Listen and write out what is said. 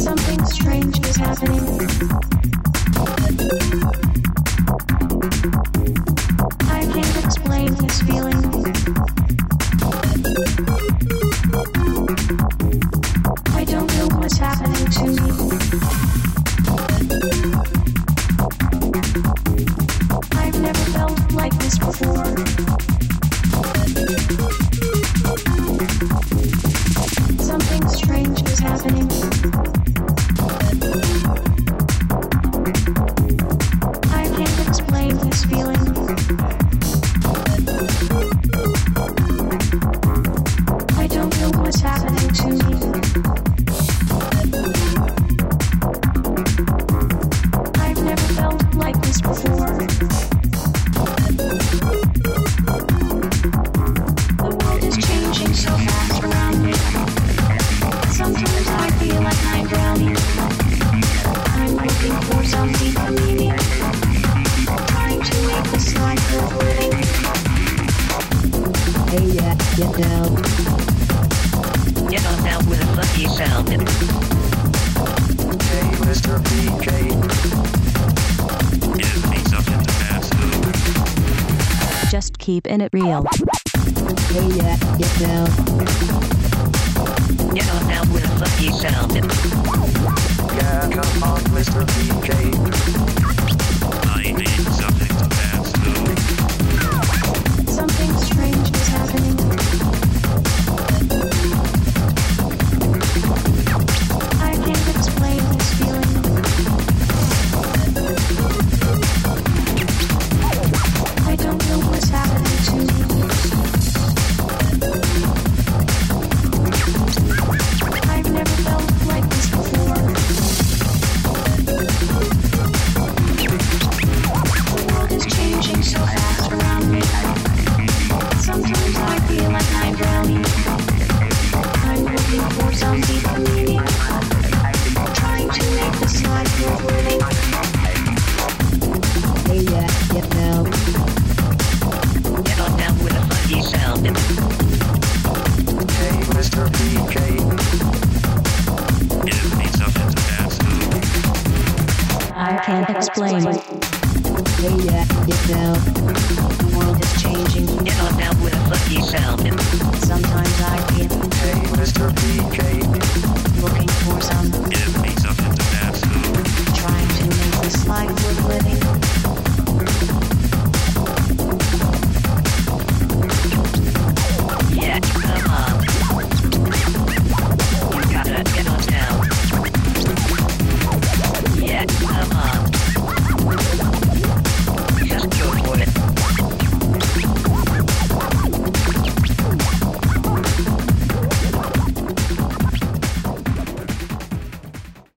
Something strange is happening. I can't explain this feeling. I don't know what's happening to me. I've never felt like this before. Something strange is happening. I can't explain this feeling. I don't know what's happening to me. I've never felt like this before. The world is changing so fast around me. Sometimes I feel like I'm drowning. I'm looking for some deeper meaning. Trying to make this life worth living. Hey, yeah, get down. Get on down with a funky sound. Hey, Mr. PK. Give me something to dance to. Just keeping it real. Hey, yeah, get down. Get on down with a funky sound. Yeah, come on, Mr. PK. I need something to dance to. Something strange is happening. I can't explain this feeling. I don't know what's happening to me. I've never felt like this before. The world is changing so fast around me. Sometimes I feel like I'm drowning. I'm looking for some deeper meaning. Trying to make this life worth living. Hey, yeah, get down. Get on down with a funky sound. Hey, Mr. PK. Give me something to dance to. I can't explain. Hey, yeah, get down. The world is changing. Get on down with a funky sound. Sometimes I feel Hey, Mr. PK.